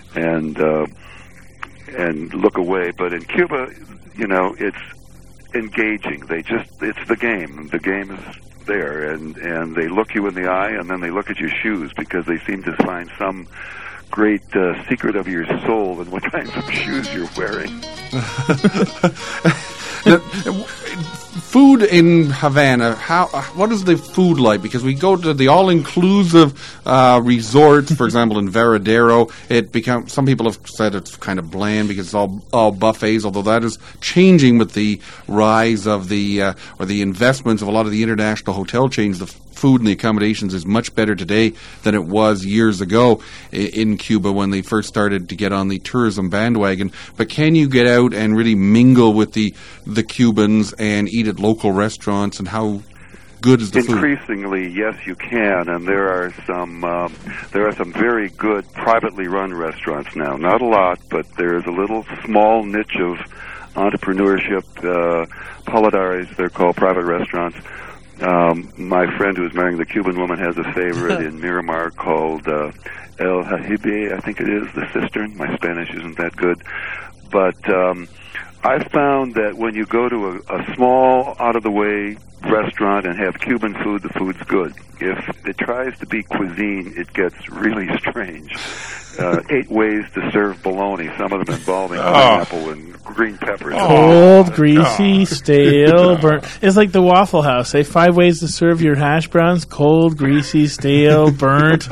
and look away. But in Cuba, it's engaging. It's the game. The game is there, and they look you in the eye, and then they look at your shoes because they seem to find some great secret of your soul and what kinds of shoes you're wearing. Food in Havana, what is the food like? Because we go to the all-inclusive resorts, for example, in Veradero. Some people have said it's kind of bland because it's all buffets, although that is changing with the rise of the investments of a lot of the international hotel chains. The food and the accommodations is much better today than it was years ago in Cuba when they first started to get on the tourism bandwagon. But can you get out and really mingle with the Cubans and eat at local restaurants, and how good is the food? Increasingly, yes, you can, and there are some very good privately run restaurants now. Not a lot, but there's a little small niche of entrepreneurship. Paladares, they're called private restaurants. My friend who is marrying the Cuban woman has a favorite in Miramar called El Jajibe, I think it is, the Cistern. My Spanish isn't that good. But I found that when you go to a small, out-of-the-way restaurant and have Cuban food, the food's good. If it tries to be cuisine, it gets really strange. 8 ways to serve bologna, some of them involving pineapple and green peppers. Cold, greasy, stale, burnt. It's like the Waffle House. Say 5 ways to serve your hash browns: cold, greasy, stale, burnt.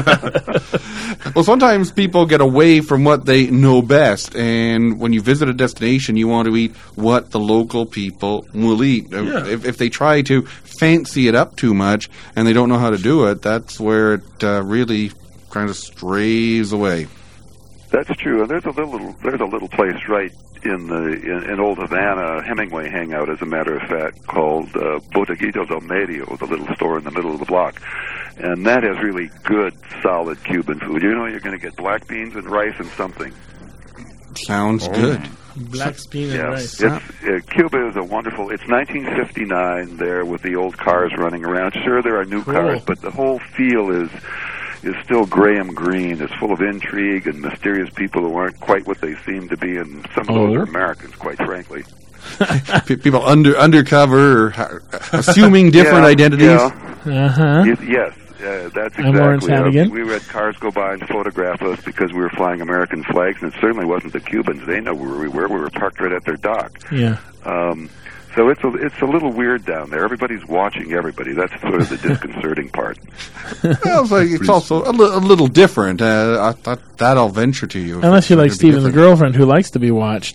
Well, sometimes people get away from what they know best, and when you visit a destination, you want to eat what the local people will eat. Yeah. If they try to fancy it up too much and they don't know how to do it, that's where it really kind of strays away. That's true, and there's a little place right in Old Havana, Hemingway hangout, as a matter of fact, called Bodeguito del Medio, the little store in the middle of the block, and that has really good, solid Cuban food. You know, you're going to get black beans and rice and something. Sounds good. Black beans and rice. Cuba is a wonderful. It's 1959 there with the old cars running around. Sure, there are new cars, but the whole feel is still Graham Greene. It's full of intrigue and mysterious people who aren't quite what they seem to be, and some of those are Americans, quite frankly. People undercover, or assuming different identities. Yeah. Yes, that's exactly. We had cars go by and photograph us because we were flying American flags, and it certainly wasn't the Cubans. They know where we were. We were parked right at their dock. Yeah. So it's a little weird down there. Everybody's watching everybody. That's sort of the disconcerting part. Well, it's also a little different. That'll venture to you. Unless you like Stephen, the girlfriend, who likes to be watched.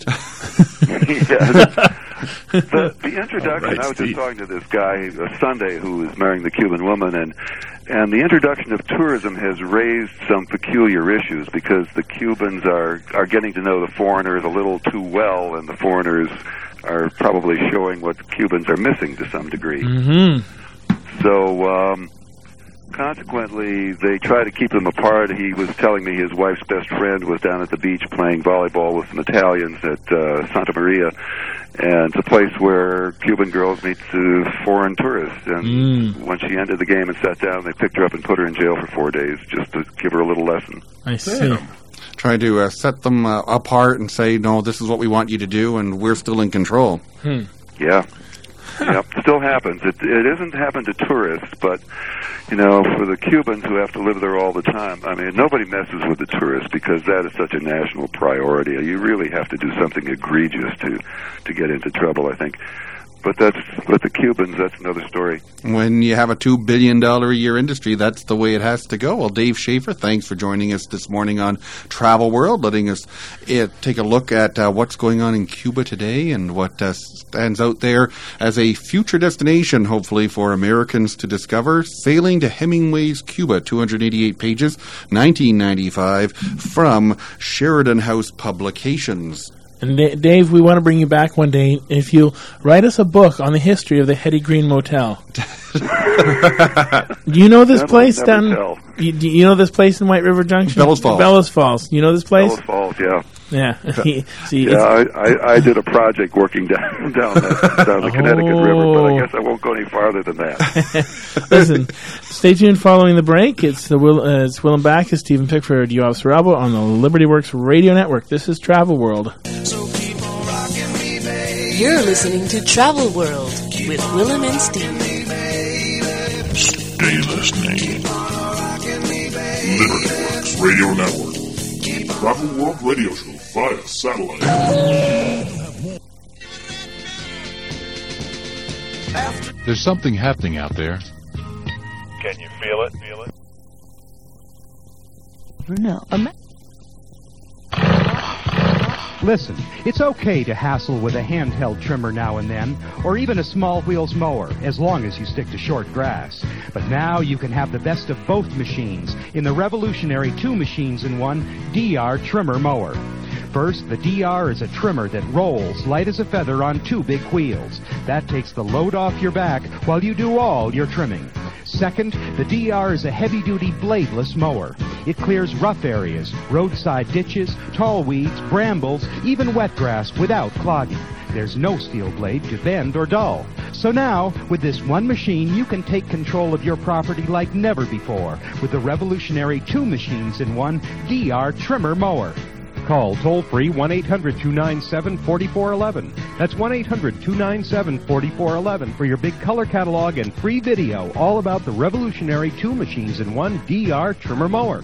The introduction, I was just talking to this guy Sunday who is marrying the Cuban woman, and the introduction of tourism has raised some peculiar issues because the Cubans are getting to know the foreigners a little too well, and the foreigners are probably showing what Cubans are missing to some degree. Mm-hmm. So, consequently, they try to keep them apart. He was telling me his wife's best friend was down at the beach playing volleyball with some Italians at Santa Maria, and it's a place where Cuban girls meet foreign tourists. And when she ended the game and sat down, they picked her up and put her in jail for 4 days just to give her a little lesson. I see. Trying to set them apart and say, no, this is what we want you to do, and we're still in control. Yeah. Yep, still happens. It isn't happened to tourists, but, for the Cubans who have to live there all the time, I mean, nobody messes with the tourists because that is such a national priority. You really have to do something egregious to get into trouble, I think. But with the Cubans, that's another story. When you have a $2 billion a year industry, that's the way it has to go. Well, Dave Schaefer, thanks for joining us this morning on Travel World, letting us take a look at what's going on in Cuba today and what stands out there as a future destination, hopefully, for Americans to discover. Sailing to Hemingway's Cuba, 288 pages, 1995, from Sheridan House Publications. And Dave, we want to bring you back one day if you write us a book on the history of the Hetty Green Motel. Do you know this place down? You know this place in White River Junction? Bellows Falls. Bellows Falls. You know this place? Bellows Falls, yeah. Yeah. I did a project working down the Connecticut River, but I guess I won't go any farther than that. Listen, stay tuned following the break. It's Willem Backus, Stephen Pickford, Yoav Sarabo on the Liberty Works Radio Network. This is Travel World. You're listening to Travel World with Willem and Steve. Stay listening. Liberty Works Radio Network. Travel World Radio Show via satellite. There's something happening out there. Can you feel it? No. Listen, it's okay to hassle with a handheld trimmer now and then, or even a small wheels mower, as long as you stick to short grass. But now you can have the best of both machines in the revolutionary 2 machines in 1 DR trimmer mower. First, the DR is a trimmer that rolls light as a feather on 2 big wheels. That takes the load off your back while you do all your trimming. Second, the DR is a heavy-duty bladeless mower. It clears rough areas, roadside ditches, tall weeds, brambles, even wet grass without clogging. There's no steel blade to bend or dull. So now, with this one machine, you can take control of your property like never before with the revolutionary 2 machines in 1 DR trimmer mower. Call toll-free 1-800-297-4411. That's 1-800-297-4411 for your big color catalog and free video all about the revolutionary 2 machines in 1 DR trimmer mower.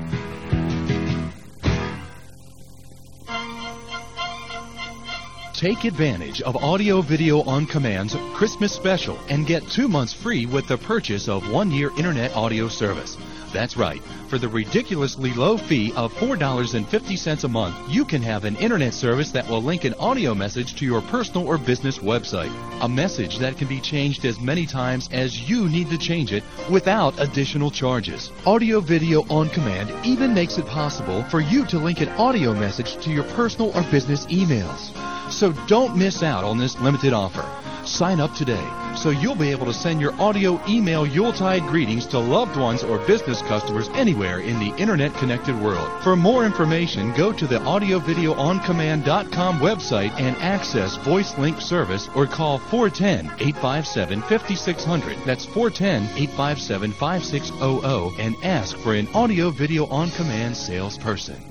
Take advantage of Audio Video On Command's Christmas special and get 2 months free with the purchase of 1-year internet audio service. That's right. For the ridiculously low fee of $4.50 a month, you can have an internet service that will link an audio message to your personal or business website. A message that can be changed as many times as you need to change it without additional charges. Audio Video On Command even makes it possible for you to link an audio message to your personal or business emails. So don't miss out on this limited offer. Sign up today so you'll be able to send your audio email Yuletide greetings to loved ones or business customers anywhere in the internet-connected world. For more information, go to the AudioVideoOnCommand.com website and access voice link service or call 410-857-5600. That's 410-857-5600 and ask for an Audio Video On Command salesperson.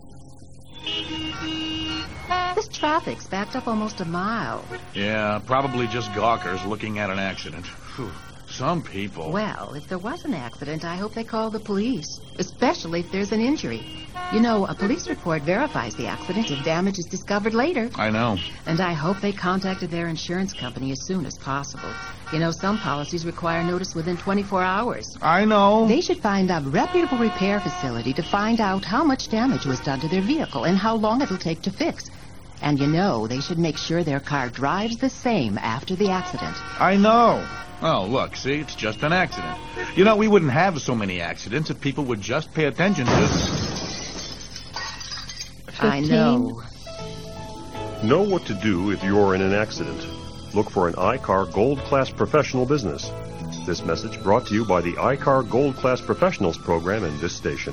This traffic's backed up almost a mile. Yeah, probably just gawkers looking at an accident. Whew. Some people. Well, if there was an accident, I hope they call the police, especially if there's an injury. You know, a police report verifies the accident if damage is discovered later. I know. And I hope they contacted their insurance company as soon as possible. You know, some policies require notice within 24 hours. I know. They should find a reputable repair facility to find out how much damage was done to their vehicle and how long it'll take to fix. And you know, they should make sure their car drives the same after the accident. I know. Oh, look, see, it's just an accident. You know, we wouldn't have so many accidents if people would just pay attention to... 15. I know. Know what to do if you're in an accident. Look for an iCar Gold Class Professional business. This message brought to you by the iCar Gold Class Professionals program and this station.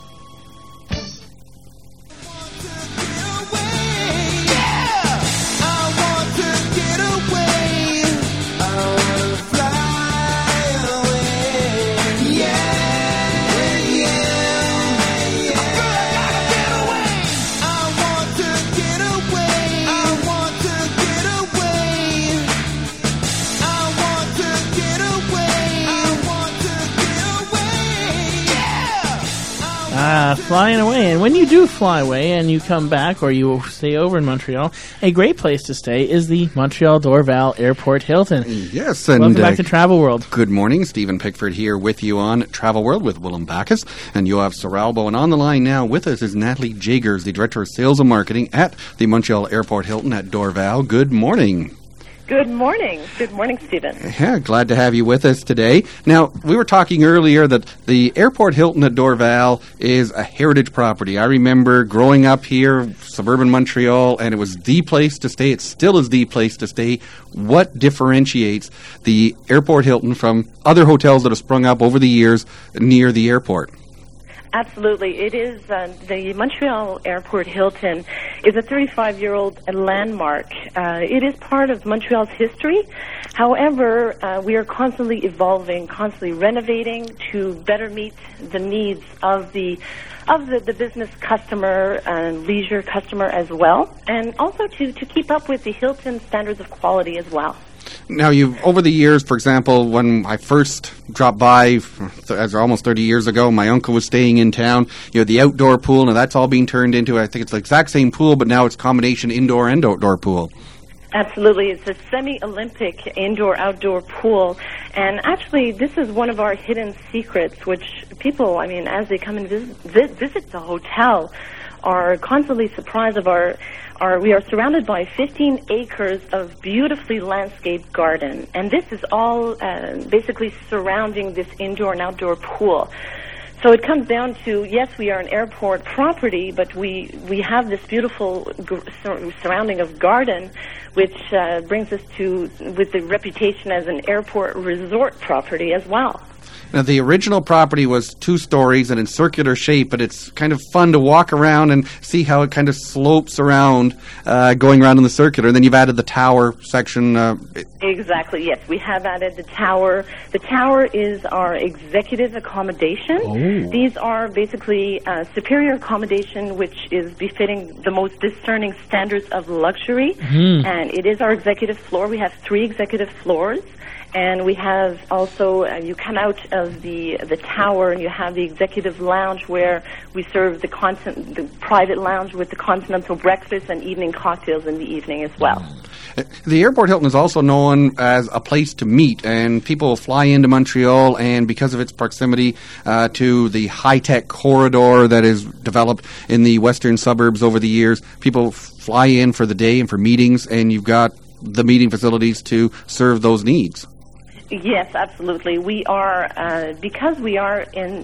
Flying away. And when you do fly away and you come back or you stay over in Montreal, a great place to stay is the Montreal Dorval Airport Hilton. Yes. And welcome back to Travel World. Good morning. Stephen Pickford here with you on Travel World with Willem Backus. And you have Soralbo. And on the line now with us is Natalie Jagers, the Director of Sales and Marketing at the Montreal Airport Hilton at Dorval. Good morning. Good morning. Good morning, Stephen. Yeah, glad to have you with us today. Now, we were talking earlier that the Airport Hilton at Dorval is a heritage property. I remember growing up here, suburban Montreal, and it was the place to stay. It still is the place to stay. What differentiates the Airport Hilton from other hotels that have sprung up over the years near the airport? Absolutely. It is, the Montreal Airport Hilton is a 35-year-old landmark. It is part of Montreal's history. However, we are constantly evolving, constantly renovating to better meet the needs of the business customer and leisure customer as well, and also to keep up with the Hilton standards of quality as well. Now, over the years, for example, when I first dropped by, as almost 30 years ago, my uncle was staying in town. You know, the outdoor pool, and that's all being turned into, I think it's the exact same pool, but now it's a combination indoor and outdoor pool. Absolutely. It's a semi-Olympic indoor-outdoor pool. And actually, this is one of our hidden secrets, which people, I mean, as they come and visit the hotel, are constantly surprised of we are surrounded by 15 acres of beautifully landscaped garden. And this is all basically surrounding this indoor and outdoor pool. So it comes down to, yes, we are an airport property, but we have this beautiful surrounding of garden, which brings us with the reputation as an airport resort property as well. Now, the original property was 2 stories and in circular shape, but it's kind of fun to walk around and see how it kind of slopes around, going around in the circular. And then you've added the tower section. Exactly, yes. We have added the tower. The tower is our executive accommodation. Oh. These are basically superior accommodation, which is befitting the most discerning standards of luxury. Mm-hmm. And it is our executive floor. We have 3 executive floors. And we have also, you come out of the tower and you have the executive lounge where we serve the private lounge with the continental breakfast and evening cocktails in the evening as well. The Airport Hilton is also known as a place to meet, and people fly into Montreal, and because of its proximity to the high-tech corridor that is developed in the western suburbs over the years, people fly in for the day and for meetings, and you've got the meeting facilities to serve those needs. Yes, absolutely. We are because we're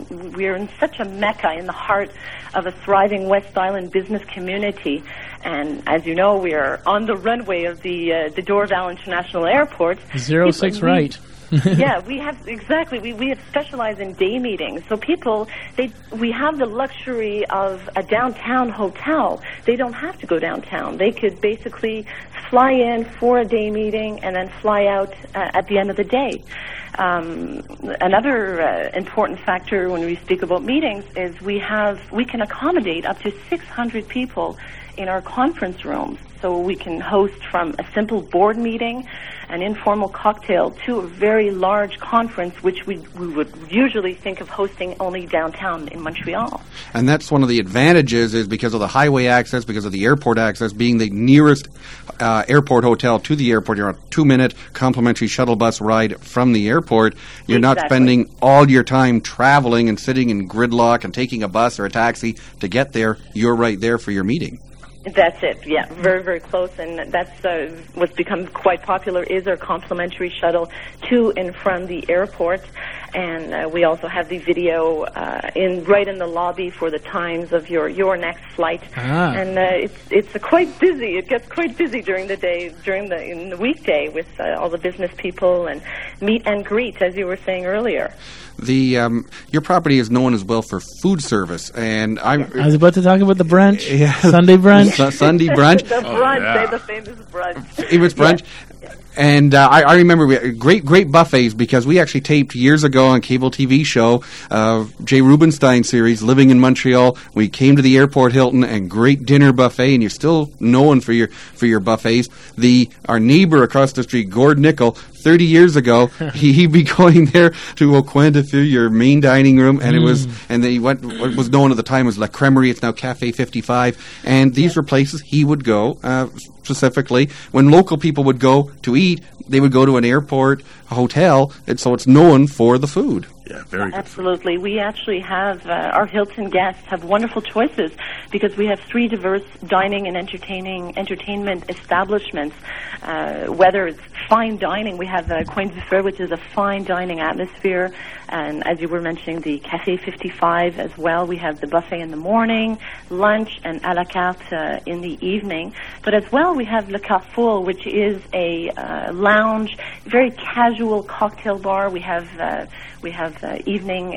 in such a mecca in the heart of a thriving West Island business community, and as you know, we are on the runway of the Dorval International Airport. 06 right. Yeah, we have exactly. We have specialized in day meetings, so we have the luxury of a downtown hotel. They don't have to go downtown. They could basically fly in for a day meeting and then fly out at the end of the day. Another important factor when we speak about meetings is we can accommodate up to 600 people in our conference rooms. So we can host from a simple board meeting, an informal cocktail, to a very large conference, which we would usually think of hosting only downtown in Montreal. And that's one of the advantages, is because of the highway access, because of the airport access, being the nearest airport hotel to the airport. You're on a 2-minute complimentary shuttle bus ride from the airport. You're not spending all your time traveling and sitting in gridlock and taking a bus or a taxi to get there. You're right there for your meeting. That's it, yeah, very, very close, and that's what's become quite popular is our complimentary shuttle to and from the airport, and we also have the video right in the lobby for the times of your next flight, and it's quite busy. It gets quite busy during the day, in the weekday, with all the business people and meet and greet, as you were saying earlier. Your property is known as well for food service, and I was about to talk about the brunch, Sunday brunch. Sunday brunch. The brunch, the famous brunch. Famous brunch. Yeah. And I remember we had great buffets, because we actually taped years ago on cable TV show, Jay Rubenstein series, Living in Montreal. We came to the Airport Hilton, and great dinner buffet, and you're still known for your buffets. Our neighbor across the street, Gord Nickel, 30 years ago, he'd be going there to Au Coin de Feu, your main dining room, and what was known at the time as La Crèmerie. It's now Café 55, and these were places he would go specifically when local people would go to eat. They would go to an airport, a hotel, and so it's known for the food. Yeah, very good. Absolutely. We actually have, our Hilton guests have wonderful choices, because we have 3 diverse dining and entertainment establishments. Whether it's fine dining, we have Coin de Feu, which is a fine dining atmosphere, and as you were mentioning, the Café 55 as well. We have the buffet in the morning, lunch, and à la carte in the evening. But as well, we have Le Carrefour, which is a lounge, very casual cocktail bar. We have evening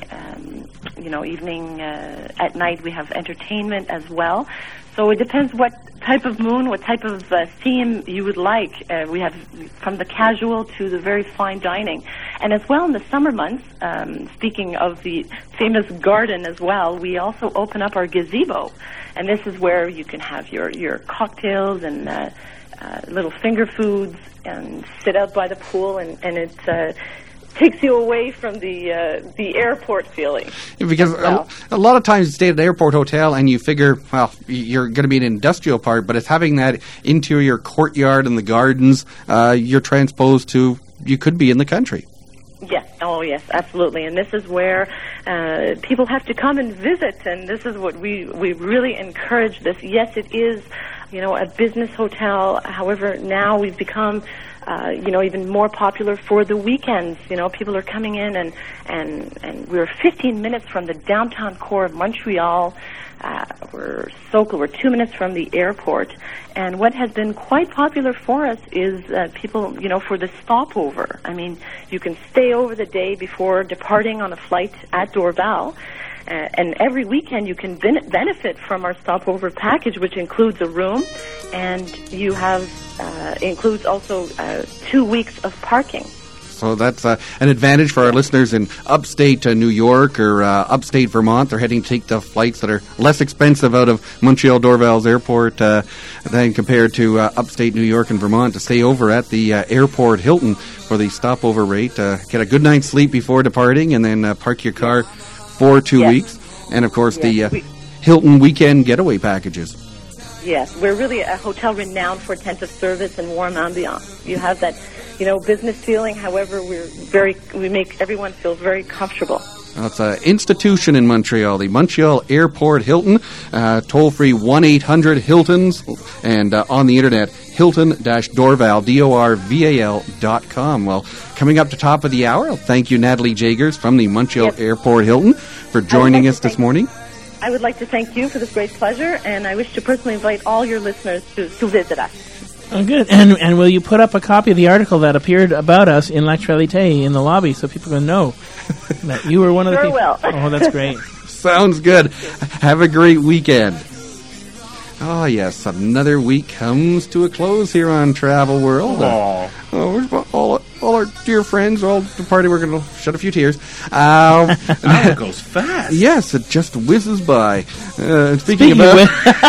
at night. We have entertainment as well. So it depends what type of moon, what type of theme you would like. We have from the casual to the very fine dining. And as well in the summer months, speaking of the famous garden as well, we also open up our gazebo. And this is where you can have your cocktails and little finger foods and sit out by the pool, and it takes you away from the airport feeling. Because a lot of times you stay at an airport hotel and you figure, well, you're going to be in an industrial part, but it's having that interior courtyard and the gardens, you're transposed to, you could be in the country. Yes. Oh, yes, absolutely. And this is where people have to come and visit, and this is what we really encourage this. Yes, it is, a business hotel. However, now we've become even more popular for the weekends. People are coming in, and we're 15 minutes from the downtown core of Montreal. We're 2 minutes from the airport. And what has been quite popular for us is people, for the stopover. I mean, you can stay over the day before departing on a flight at Dorval. And every weekend you can benefit from our stopover package, which includes a room, and you have includes also 2 weeks of parking. So that's an advantage for our listeners in upstate New York or upstate Vermont. They're heading to take the flights that are less expensive out of Montreal Dorval's airport than compared to upstate New York and Vermont to stay over at the Airport Hilton for the stopover rate. Get a good night's sleep before departing, and then park your car for 2 weeks. And, of course, the Hilton weekend getaway packages. Yes, we're really a hotel renowned for attentive service and warm ambiance. You have that, business feeling. However, we make everyone feel very comfortable. It's an institution in Montreal, the Montreal Airport Hilton, toll-free 1-800-HILTONS, and on the internet, Hilton-Dorval, DORVAL.com. Well, coming up to top of the hour, thank you, Natalie Jagers from the Montreal Airport Hilton, for joining us this morning. I would like to thank you for this great pleasure, and I wish to personally invite all your listeners to visit us. Oh, good. And will you put up a copy of the article that appeared about us in L'Actualité in the lobby so people can know that you were one of the people? Will. Oh, that's great. Sounds good. Have a great weekend. Oh, yes, another week comes to a close here on Travel World. Oh, where's all our our dear friends all departed. We're going to shed a few tears. It goes fast. Yes, it just whizzes by. Speaking about...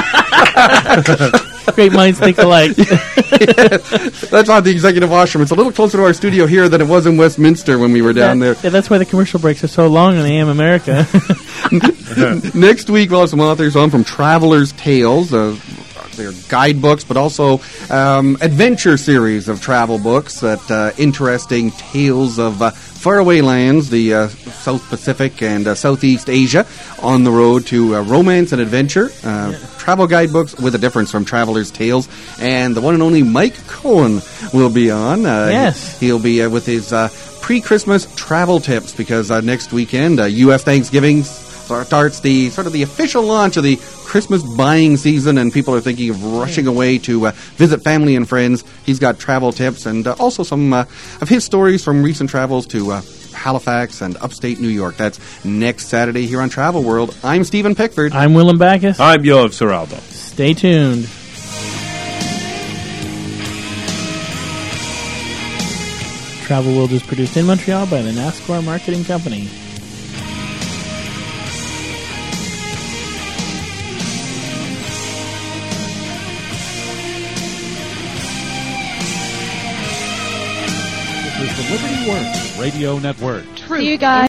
Great minds think alike. That's on the executive washroom. It's a little closer to our studio here than it was in Westminster when we were down there. Yeah, that's why the commercial breaks are so long in AM America. Next week, we'll have some authors on from Traveler's Tales. They're guidebooks, but also adventure series of travel books that interesting tales of faraway lands, the South Pacific and Southeast Asia, on the road to romance and adventure. Travel guidebooks with a difference from Traveler's Tales. And the one and only Mike Cohen will be on. Yes. He'll be with his pre-Christmas travel tips, because next weekend, U.S. Thanksgiving starts the sort of the official launch of the Christmas buying season, and people are thinking of rushing away to visit family and friends. He's got travel tips and also some of his stories from recent travels to Halifax and upstate New York. That's next Saturday here on Travel World. I'm Stephen Pickford. I'm Willem Backus. I'm Yoav Seraldo. Stay tuned. Travel World is produced in Montreal by the NASCAR Marketing Company. This is the Liberty Works Radio Network. See you guys.